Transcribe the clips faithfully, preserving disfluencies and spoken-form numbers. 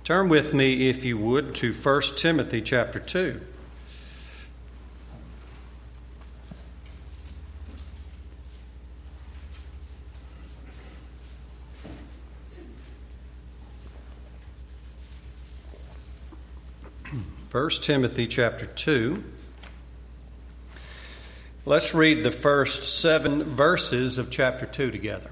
Turn with me, if you would, to First Timothy chapter two. First Timothy chapter two. Let's read the first seven verses of chapter two together.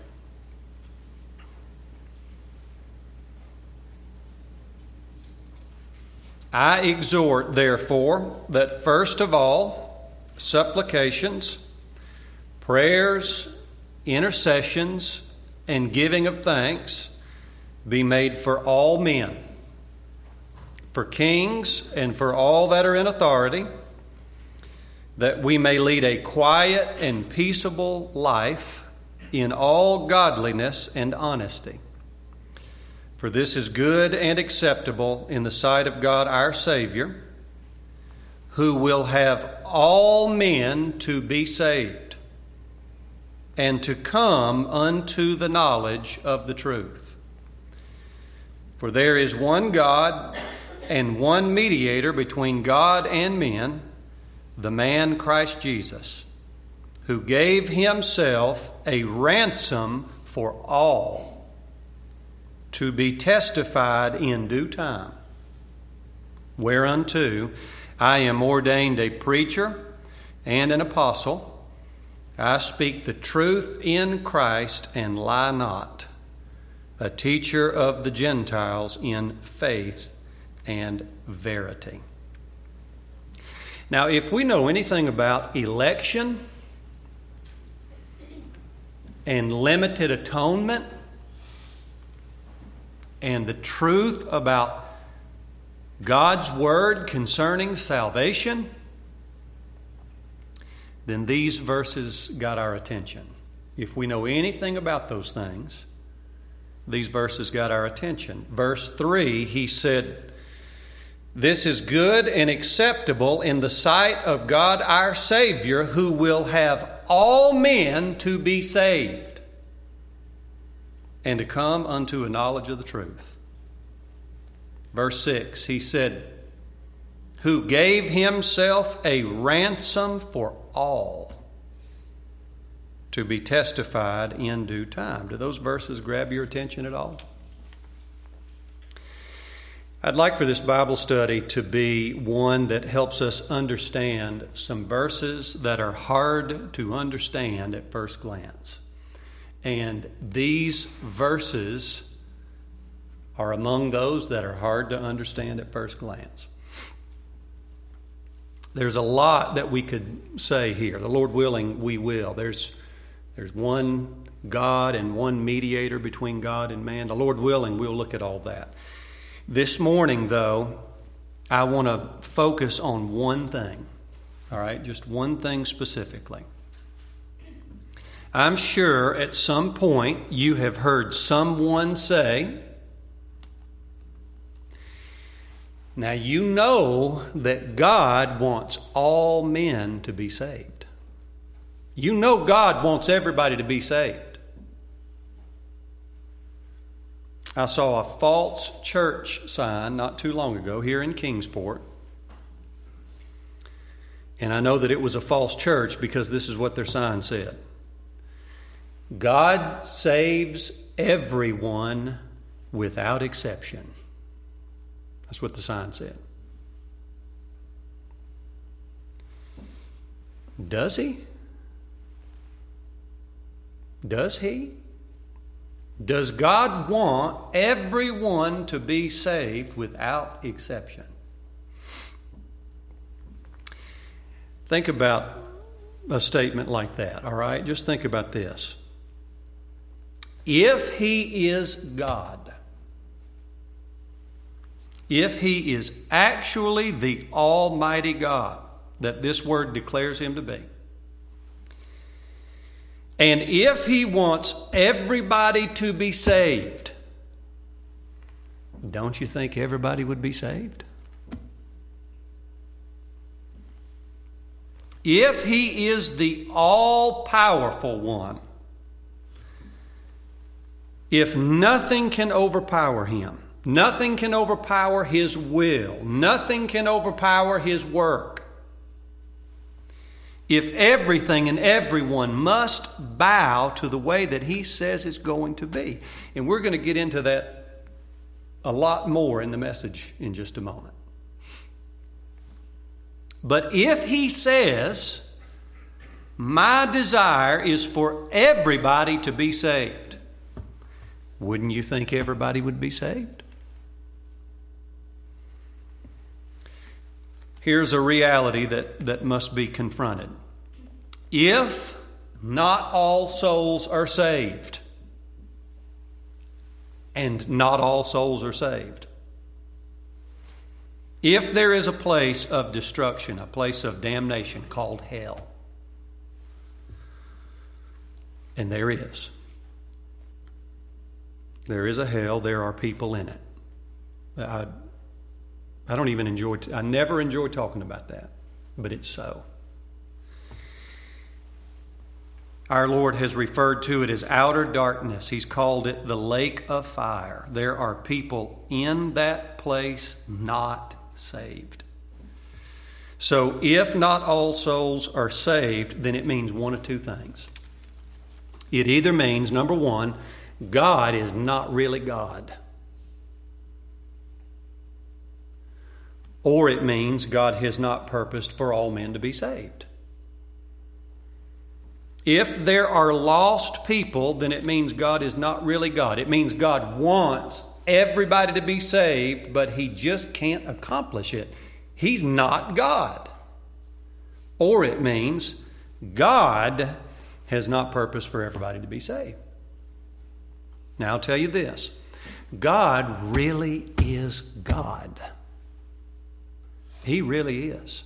I exhort, therefore, that first of all, supplications, prayers, intercessions, and giving of thanks be made for all men, for kings and for all that are in authority, that we may lead a quiet and peaceable life in all godliness and honesty. For this is good and acceptable in the sight of God our Savior, who will have all men to be saved and to come unto the knowledge of the truth. For there is one God and one mediator between God and men, the man Christ Jesus, who gave himself a ransom for all, to be testified in due time, whereunto I am ordained a preacher and an apostle. I speak the truth in Christ and lie not, a teacher of the Gentiles in faith and verity. Now, if we know anything about election and limited atonement and the truth about God's word concerning salvation, then these verses got our attention. If we know anything about those things, these verses got our attention. Verse three, he said, "This is good and acceptable in the sight of God our Savior, who will have all men to be saved and to come unto a knowledge of the truth." Verse six, he said, "Who gave himself a ransom for all, to be testified in due time." Do those verses grab your attention at all? I'd like for this Bible study to be one that helps us understand some verses that are hard to understand at first glance. And these verses are among those that are hard to understand at first glance. There's a lot that we could say here. The Lord willing, we will. There's, there's one God and one mediator between God and man. The Lord willing, we'll look at all that. This morning, though, I want to focus on one thing. All right, just one thing specifically. I'm sure at some point you have heard someone say, now you know that God wants all men to be saved. You know God wants everybody to be saved. I saw a false church sign not too long ago here in Kingsport. And I know that it was a false church because this is what their sign said. God saves everyone without exception. That's what the sign said. Does he? Does he? Does God want everyone to be saved without exception? Think about a statement like that, all right? Just think about this. If he is God, if he is actually the Almighty God that this word declares him to be, and if he wants everybody to be saved, don't you think everybody would be saved? If he is the all-powerful one, if nothing can overpower him, Nothing can overpower His will. Nothing can overpower His work. If everything and everyone must bow to the way that He says it's going to be. And we're going to get into that a lot more in the message in just a moment. But if He says, my desire is for everybody to be saved, wouldn't you think everybody would be saved? Here's a reality that, that must be confronted. If not all souls are saved, and not all souls are saved, if there is a place of destruction, a place of damnation called hell, and there is, there is a hell, there are people in it. I, I don't even enjoy, I never enjoy talking about that, but it's so. Our Lord has referred to it as outer darkness. He's called it the lake of fire. There are people in that place not saved. So if not all souls are saved, then it means one of two things. It either means, number one, God is not really God. Or it means God has not purposed for all men to be saved. If there are lost people, then it means God is not really God. It means God wants everybody to be saved, but He just can't accomplish it. He's not God. Or it means God has not purposed for everybody to be saved. Now I'll tell you this. God really is God. He really is.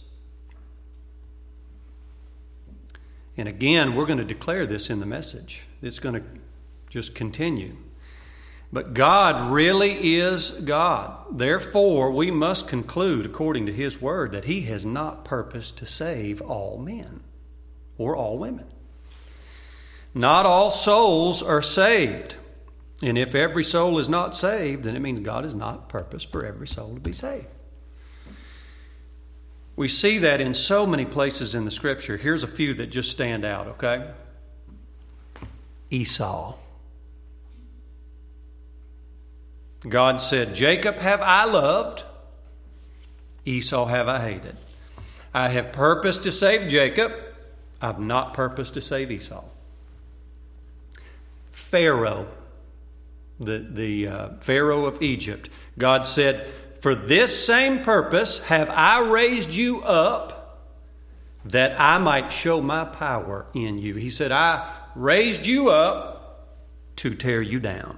And again, we're going to declare this in the message. It's going to just continue. But God really is God. Therefore, we must conclude, according to His Word, that He has not purposed to save all men or all women. Not all souls are saved. And if every soul is not saved, then it means God has not purposed for every soul to be saved. We see that in so many places in the Scripture. Here's a few that just stand out, okay? Esau. God said, Jacob have I loved, Esau have I hated. I have purposed to save Jacob, I've not purposed to save Esau. Pharaoh, the, the uh, Pharaoh of Egypt, God said, for this same purpose have I raised you up, that I might show my power in you. He said, I raised you up to tear you down.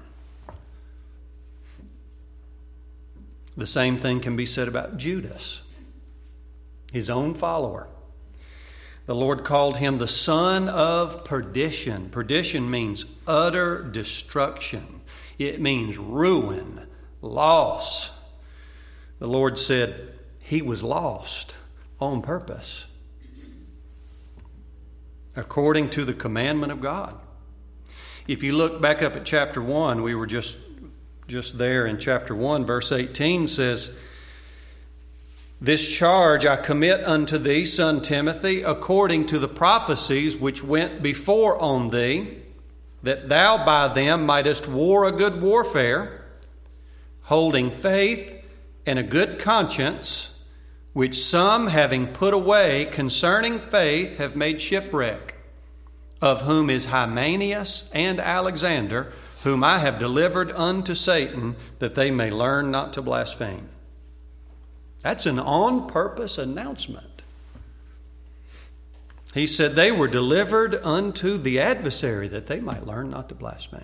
The same thing can be said about Judas, his own follower. The Lord called him the son of perdition. Perdition means utter destruction. It means ruin, loss. The Lord said he was lost on purpose, according to the commandment of God. If you look back up at chapter one, we were just, just there in chapter one, verse eighteen says, this charge I commit unto thee, son Timothy, according to the prophecies which went before on thee, that thou by them mightest war a good warfare, holding faith and a good conscience, which some, having put away concerning faith, have made shipwreck, of whom is Hymenaeus and Alexander, whom I have delivered unto Satan, that they may learn not to blaspheme. That's an on-purpose announcement. He said they were delivered unto the adversary, that they might learn not to blaspheme.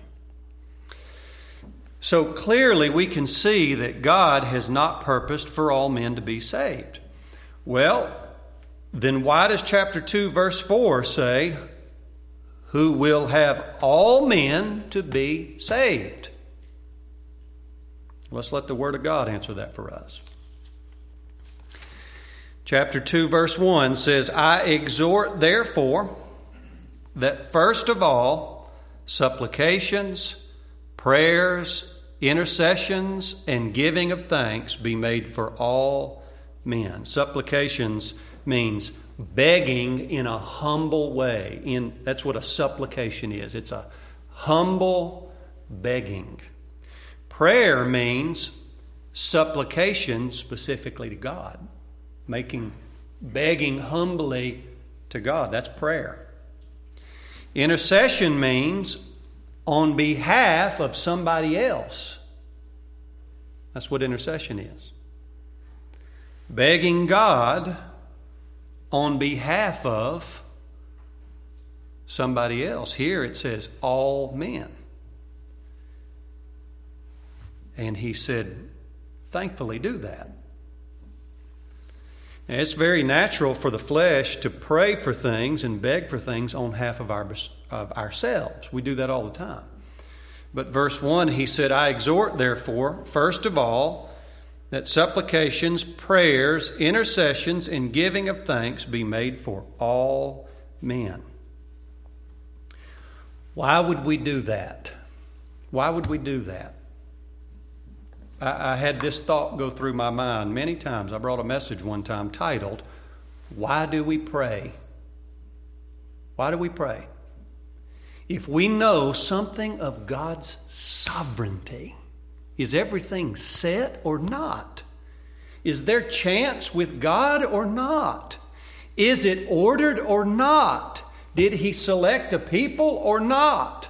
So clearly we can see that God has not purposed for all men to be saved. Well, then why does chapter two, verse four say, who will have all men to be saved? Let's let the Word of God answer that for us. Chapter two, verse one says, I exhort therefore that first of all, supplications, prayers, intercessions, and giving of thanks be made for all men. Supplications means begging in a humble way. In that's what a supplication is. It's a humble begging. Prayer means supplication specifically to God, making begging humbly to God. That's prayer. Intercession means on behalf of somebody else. That's what intercession is. Begging God on behalf of somebody else. Here it says all men. And he said, thankfully do that. Now, it's very natural for the flesh to pray for things and beg for things on behalf of, our, of ourselves. We do that all the time. But verse one, he said, I exhort, therefore, first of all, that supplications, prayers, intercessions, and giving of thanks be made for all men. Why would we do that? Why would we do that? I, I had this thought go through my mind many times. I brought a message one time titled, Why do we pray? Why do we pray? If we know something of God's sovereignty, is everything set or not? Is there chance with God or not? Is it ordered or not? Did He select a people or not?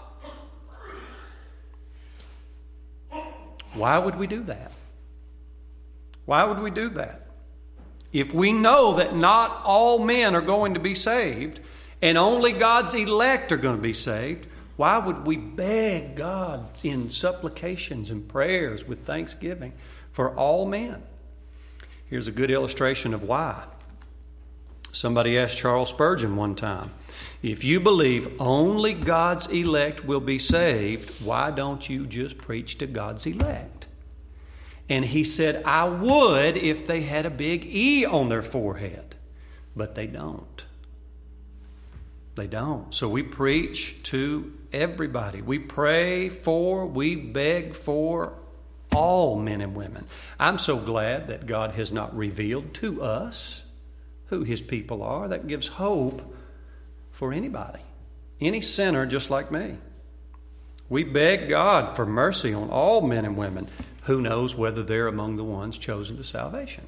Why would we do that? Why would we do that? If we know that not all men are going to be saved and only God's elect are going to be saved, why would we beg God in supplications and prayers with thanksgiving for all men? Here's a good illustration of why. Somebody asked Charles Spurgeon one time, if you believe only God's elect will be saved, why don't you just preach to God's elect? And he said, I would if they had a big E on their forehead, but they don't. They don't. So we preach to everybody. We pray for, we beg for all men and women. I'm so glad that God has not revealed to us who His people are. That gives hope for anybody, any sinner just like me. We beg God for mercy on all men and women. Who knows whether they're among the ones chosen to salvation?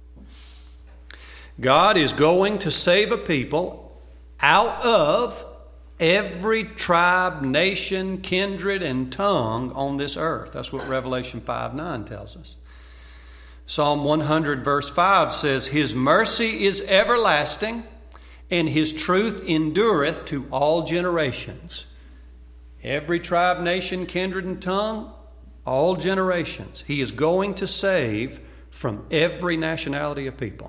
God is going to save a people out of every tribe, nation, kindred, and tongue on this earth. That's what Revelation five nine tells us. Psalm one hundred verse five says, His mercy is everlasting, and His truth endureth to all generations. Every tribe, nation, kindred, and tongue, all generations. He is going to save from every nationality of people.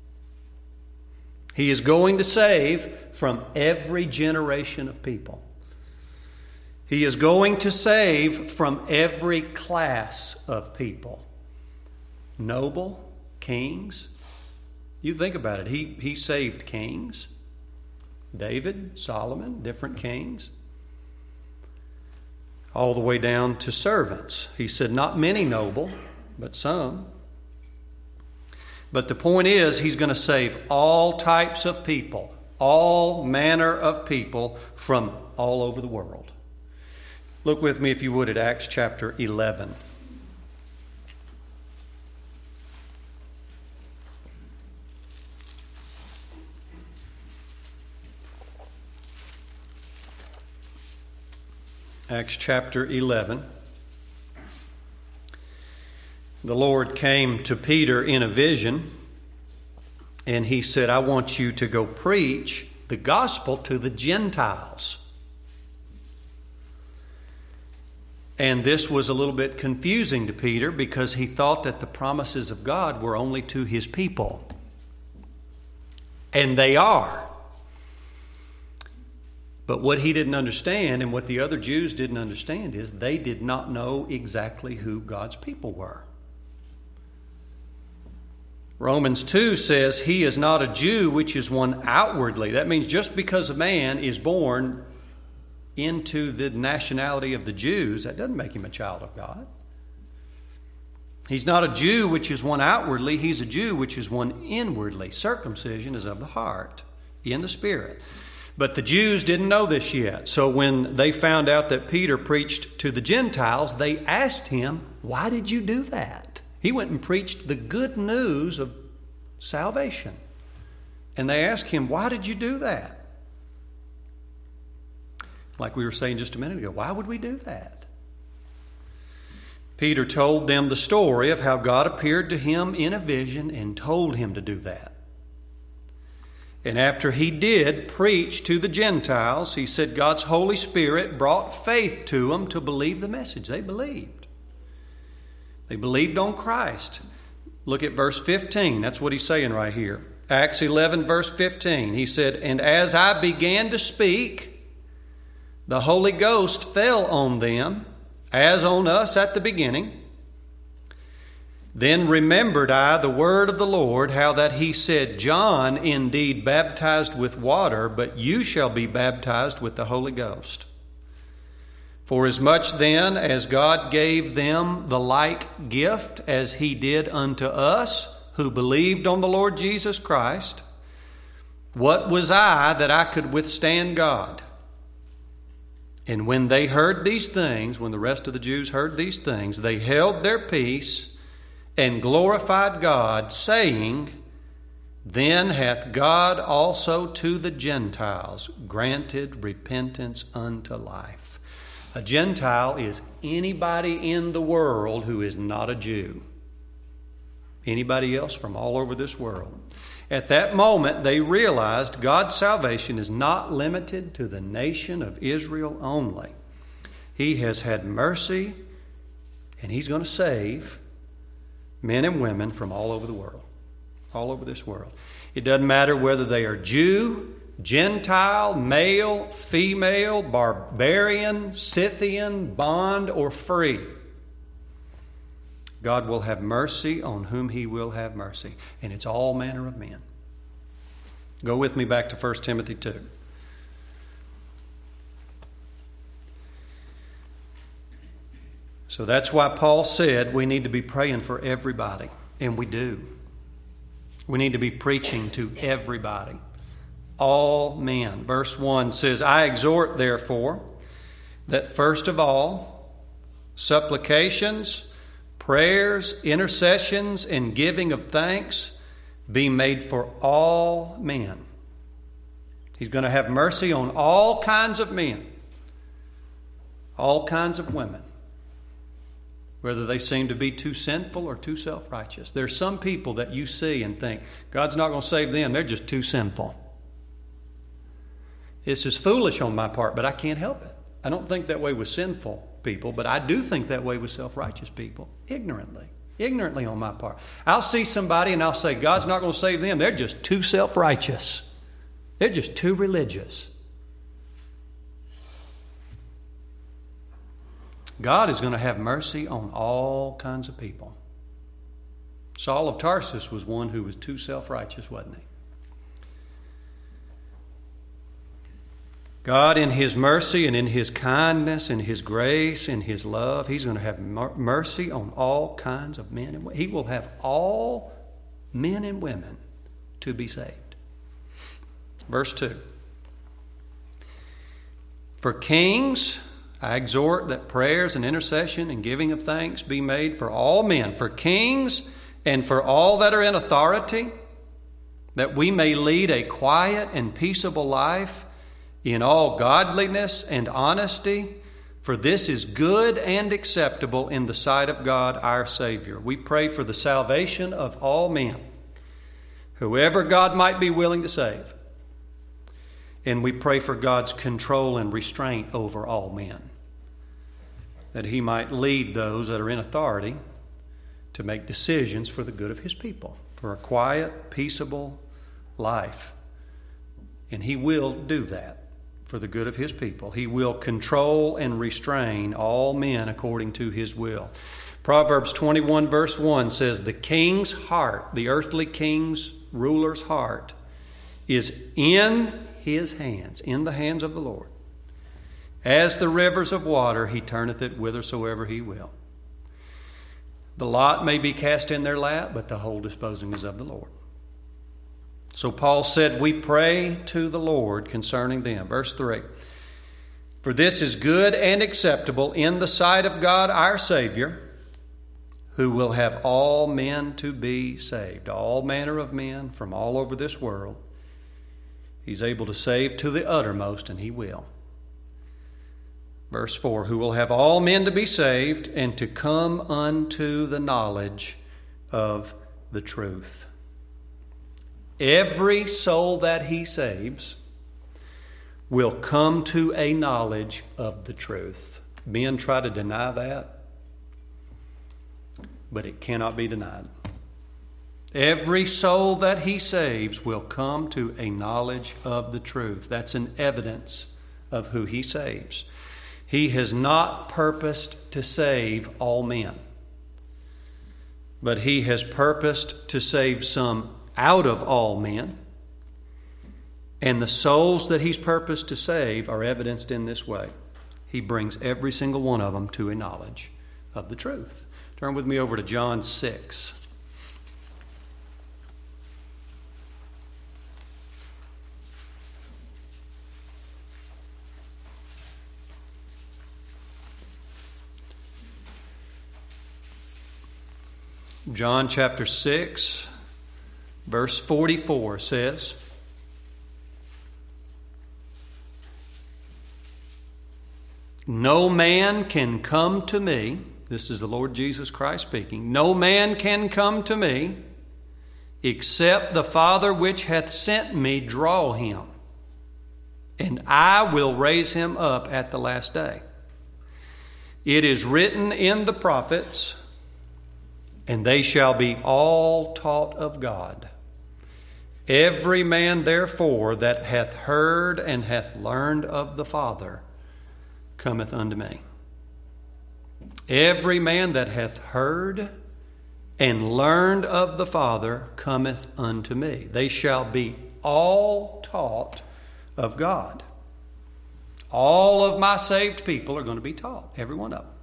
He is going to save from every generation of people. He is going to save from every class of people. Noble, kings. You think about it. He, he saved kings. David, Solomon, different kings. All the way down to servants. He said, not many noble, but some. But the point is, He's going to save all types of people, all manner of people from all over the world. Look with me, if you would, at Acts chapter eleven. Acts chapter eleven. The Lord came to Peter in a vision, and He said, I want you to go preach the gospel to the Gentiles. And this was a little bit confusing to Peter because he thought that the promises of God were only to His people. And they are. But what he didn't understand, and what the other Jews didn't understand, is they did not know exactly who God's people were. Romans two says, He is not a Jew, which is one outwardly. That means just because a man is born into the nationality of the Jews, that doesn't make him a child of God. He's not a Jew which is one outwardly, he's a Jew which is one inwardly. Circumcision is of the heart, in the Spirit. But the Jews didn't know this yet. So when they found out that Peter preached to the Gentiles, they asked him, why did you do that? He went and preached the good news of salvation. And they asked him, why did you do that? Like we were saying just a minute ago, why would we do that? Peter told them the story of how God appeared to him in a vision and told him to do that. And after he did preach to the Gentiles, he said God's Holy Spirit brought faith to them to believe the message. They believed. They believed on Christ. Look at verse fifteen. That's what he's saying right here. Acts eleven, verse fifteen. He said, and as I began to speak, the Holy Ghost fell on them, as on us at the beginning. Then remembered I the word of the Lord, how that he said, John indeed baptized with water, but you shall be baptized with the Holy Ghost. For as much then as God gave them the like gift as he did unto us, who believed on the Lord Jesus Christ, what was I that I could withstand God? And when they heard these things, when the rest of the Jews heard these things, they held their peace and glorified God, saying, then hath God also to the Gentiles granted repentance unto life. A Gentile is anybody in the world who is not a Jew. Anybody else from all over this world. At that moment, they realized God's salvation is not limited to the nation of Israel only. He has had mercy, and he's going to save men and women from all over the world, all over this world. It doesn't matter whether they are Jew, Gentile, male, female, barbarian, Scythian, bond, or free. God will have mercy on whom he will have mercy. And it's all manner of men. Go with me back to First Timothy two. So that's why Paul said we need to be praying for everybody. And we do. We need to be preaching to everybody. All men. Verse one says, I exhort therefore that first of all, supplications, prayers, intercessions, and giving of thanks be made for all men. He's going to have mercy on all kinds of men, all kinds of women, whether they seem to be too sinful or too self-righteous. There's some people that you see and think, God's not going to save them, they're just too sinful. This is foolish on my part, but I can't help it. I don't think that way with sinful people, but I do think that way with self-righteous people, ignorantly. Ignorantly on my part. I'll see somebody and I'll say, God's not going to save them. They're just too self-righteous. They're just too religious. God is going to have mercy on all kinds of people. Saul of Tarsus was one who was too self-righteous, wasn't he? God, in his mercy and in his kindness and his grace and his love, he's going to have mercy on all kinds of men and women. He will have all men and women to be saved. Verse two. For kings, I exhort that prayers and intercession and giving of thanks be made for all men, for kings and for all that are in authority, that we may lead a quiet and peaceable life in all godliness and honesty, for this is good and acceptable in the sight of God our Savior. We pray for the salvation of all men, whoever God might be willing to save. And we pray for God's control and restraint over all men, that he might lead those that are in authority to make decisions for the good of his people, for a quiet, peaceable life. And he will do that for the good of his people. He will control and restrain all men according to his will. Proverbs twenty-one verse one says, the king's heart, the earthly king's ruler's heart, is in his hands, in the hands of the Lord. As the rivers of water, he turneth it whithersoever he will. The lot may be cast in their lap, but the whole disposing is of the Lord. So Paul said, we pray to the Lord concerning them. Verse three. For this is good and acceptable in the sight of God our Savior, who will have all men to be saved. All manner of men from all over this world. He's able to save to the uttermost, and he will. Verse four, who will have all men to be saved and to come unto the knowledge of the truth. Every soul that he saves will come to a knowledge of the truth. Men try to deny that, but it cannot be denied. Every soul that he saves will come to a knowledge of the truth. That's an evidence of who he saves. He has not purposed to save all men, but he has purposed to save some out of all men. And the souls that he's purposed to save are evidenced in this way. He brings every single one of them to a knowledge of the truth. Turn with me over to John six. John chapter six, verse forty-four says, no man can come to me, this is the Lord Jesus Christ speaking, no man can come to me except the Father which hath sent me draw him, and I will raise him up at the last day. It is written in the prophets, and they shall be all taught of God. Every man, therefore, that hath heard and hath learned of the Father cometh unto me. Every man that hath heard and learned of the Father cometh unto me. They shall be all taught of God. All of my saved people are going to be taught, every one of them.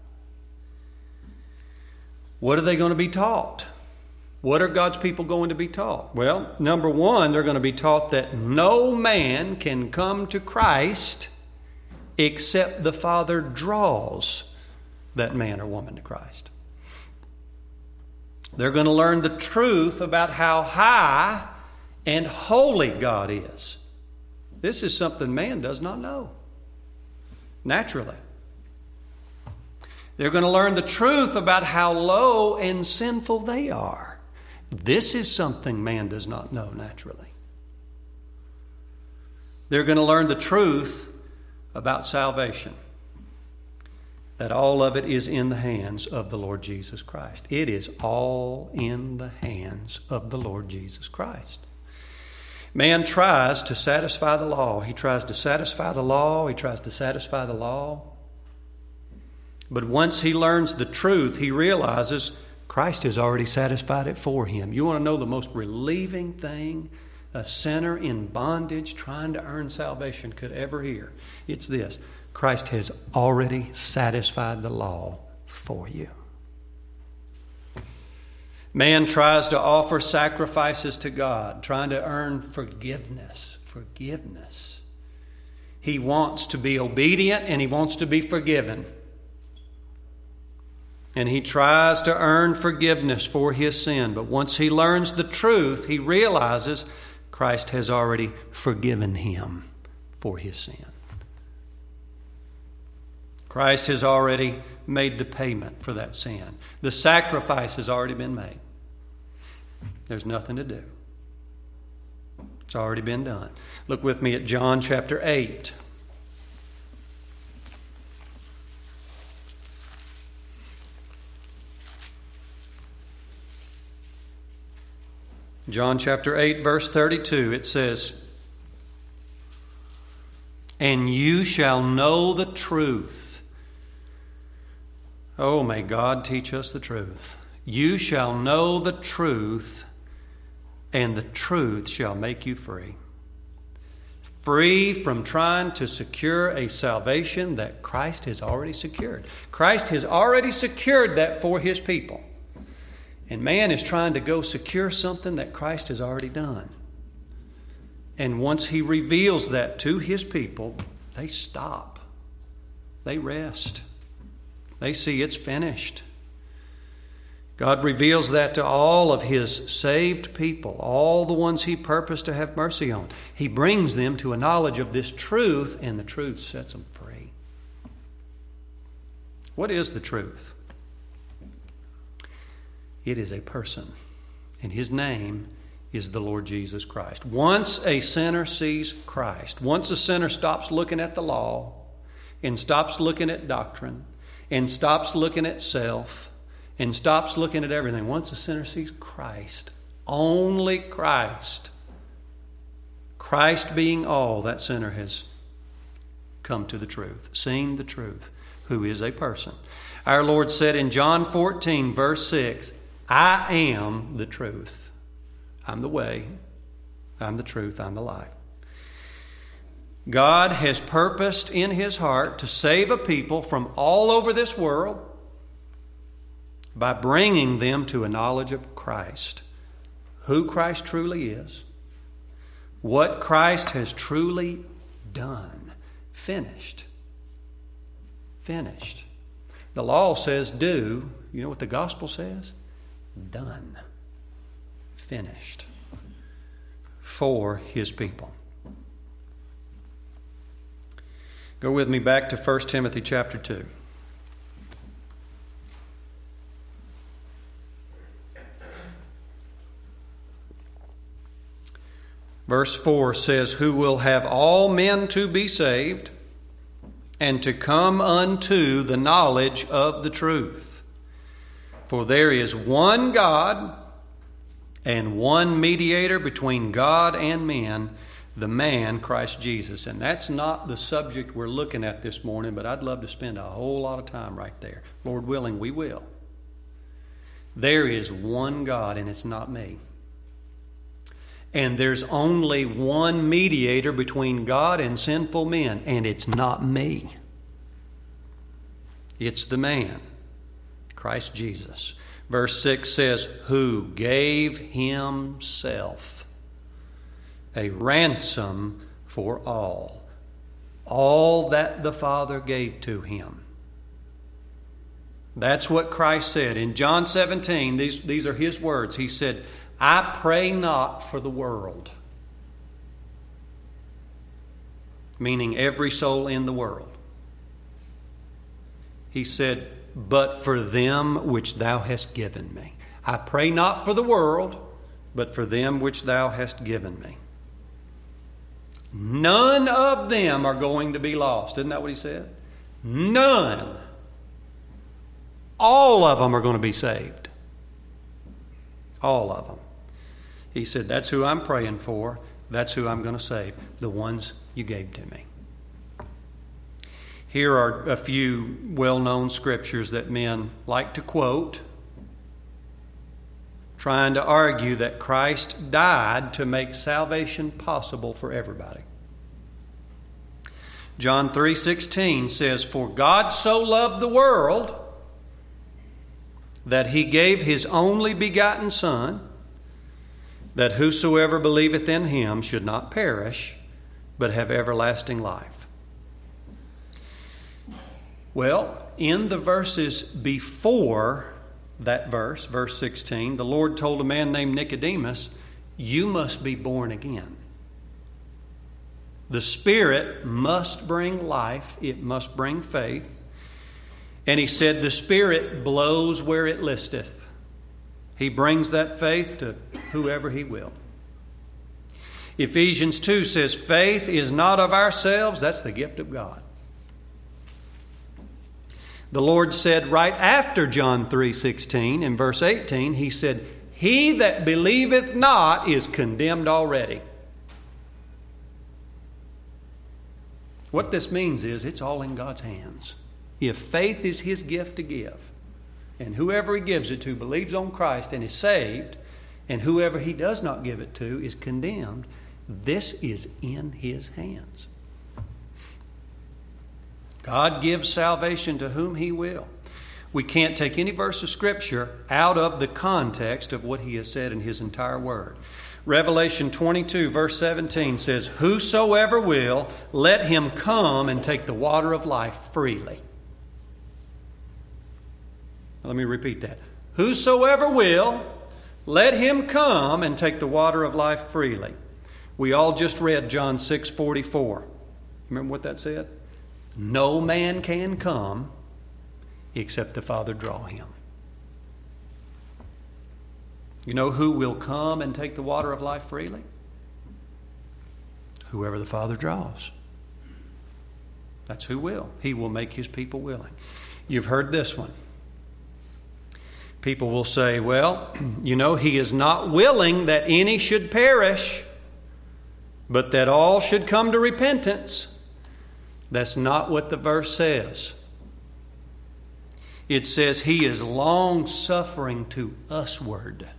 What are they going to be taught? What are God's people going to be taught? Well, number one, they're going to be taught that no man can come to Christ except the Father draws that man or woman to Christ. They're going to learn the truth about how high and holy God is. This is something man does not know naturally. They're going to learn the truth about how low and sinful they are. This is something man does not know naturally. They're going to learn the truth about salvation, that all of it is in the hands of the Lord Jesus Christ. It is all in the hands of the Lord Jesus Christ. Man tries to satisfy the law. He tries to satisfy the law. He tries to satisfy the law. But once he learns the truth, he realizes Christ has already satisfied it for him. You want to know the most relieving thing a sinner in bondage trying to earn salvation could ever hear? It's this: Christ has already satisfied the law for you. Man tries to offer sacrifices to God, trying to earn forgiveness. Forgiveness. He wants to be obedient and he wants to be forgiven. And he tries to earn forgiveness for his sin. But once he learns the truth, he realizes Christ has already forgiven him for his sin. Christ has already made the payment for that sin. The sacrifice has already been made. There's nothing to do. It's already been done. Look with me at John chapter eight. John chapter eight, verse thirty-two, it says, "And you shall know the truth." Oh, may God teach us the truth. "You shall know the truth, and the truth shall make you free." Free from trying to secure a salvation that Christ has already secured. Christ has already secured that for his people. And man is trying to go secure something that Christ has already done. And once he reveals that to his people, they stop. They rest. They see it's finished. God reveals that to all of his saved people, all the ones he purposed to have mercy on. He brings them to a knowledge of this truth, and the truth sets them free. What is the truth? It is a person, and his name is the Lord Jesus Christ. Once a sinner sees Christ, once a sinner stops looking at the law and stops looking at doctrine and stops looking at self and stops looking at everything, once a sinner sees Christ, only Christ, Christ being all, that sinner has come to the truth, seen the truth, who is a person. Our Lord said in John fourteen, verse six, I am the truth. I'm the way, I'm the truth, I'm the life. God has purposed in his heart to save a people from all over this world by bringing them to a knowledge of Christ, who Christ truly is, what Christ has truly done, finished. Finished. The law says do. You know what the gospel says? Done. Finished for his people. Go with me back to First Timothy chapter two. Verse four says, who will have all men to be saved and to come unto the knowledge of the truth. For there is one God and one mediator between God and men, the man Christ Jesus. And that's not the subject we're looking at this morning, but I'd love to spend a whole lot of time right there. Lord willing, we will. There is one God, and it's not me. And there's only one mediator between God and sinful men, and it's not me. It's the man, Christ Jesus. Verse six says, who gave himself a ransom for all. All that the Father gave to him. That's what Christ said. In John seventeen, these, these are his words. He said, I pray not for the world. Meaning every soul in the world. He said, but for them which thou hast given me. I pray not for the world, but for them which thou hast given me. None of them are going to be lost. Isn't that what he said? None. All of them are going to be saved. All of them. He said, that's who I'm praying for. That's who I'm going to save. The ones you gave to me. Here are a few well-known scriptures that men like to quote, trying to argue that Christ died to make salvation possible for everybody. John three sixteen says, for God so loved the world that he gave his only begotten Son, that whosoever believeth in him should not perish, but have everlasting life. Well, in the verses before that verse, verse sixteen, the Lord told a man named Nicodemus, you must be born again. The Spirit must bring life. It must bring faith. And he said, the Spirit blows where it listeth. He brings that faith to whoever he will. Ephesians two says, faith is not of ourselves. That's the gift of God. The Lord said right after John three sixteen, in verse eighteen, he said, he that believeth not is condemned already. What this means is it's all in God's hands. If faith is his gift to give, and whoever he gives it to believes on Christ and is saved, and whoever he does not give it to is condemned, this is in his hands. God gives salvation to whom he will. We can't take any verse of Scripture out of the context of what he has said in his entire word. Revelation twenty-two, verse seventeen says, "Whosoever will, let him come and take the water of life freely." Let me repeat that. Whosoever will, let him come and take the water of life freely. We all just read John six forty-four. Remember what that said? No man can come except the Father draw him. You know who will come and take the water of life freely? Whoever the Father draws. That's who will. He will make his people willing. You've heard this one. People will say, well, you know, he is not willing that any should perish, but that all should come to repentance. That's not what the verse says. It says he is long-suffering to usward.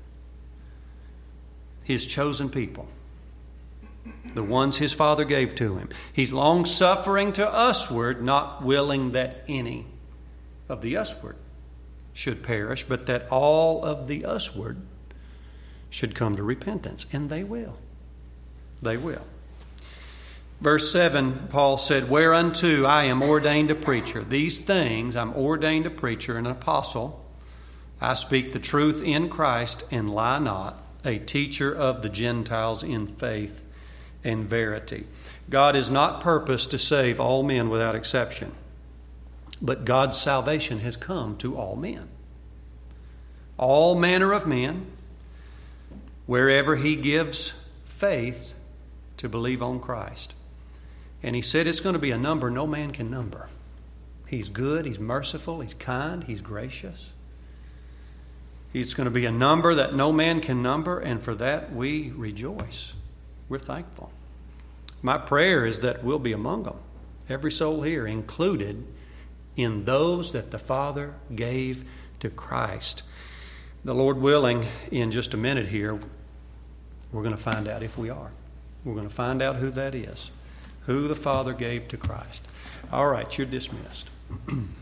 His chosen people. The ones his Father gave to him. He's long-suffering to usward, not willing that any of the usward should perish, but that all of the usward should come to repentance. And they will. They will. Verse seven, Paul said, "Whereunto I am ordained a preacher. These things I'm ordained a preacher and an apostle. I speak the truth in Christ and lie not, a teacher of the Gentiles in faith and verity." God is not purposed to save all men without exception. But God's salvation has come to all men. All manner of men, wherever he gives faith to believe on Christ. And he said it's going to be a number no man can number. He's good, he's merciful, he's kind, he's gracious. He's going to be a number that no man can number, and for that we rejoice. We're thankful. My prayer is that we'll be among them, every soul here included in those that the Father gave to Christ. The Lord willing, in just a minute here, we're going to find out if we are. We're going to find out who that is, who the Father gave to Christ. All right, you're dismissed.